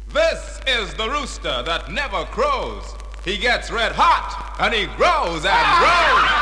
This is the rooster that never crows. He gets red hot and he grows and grows.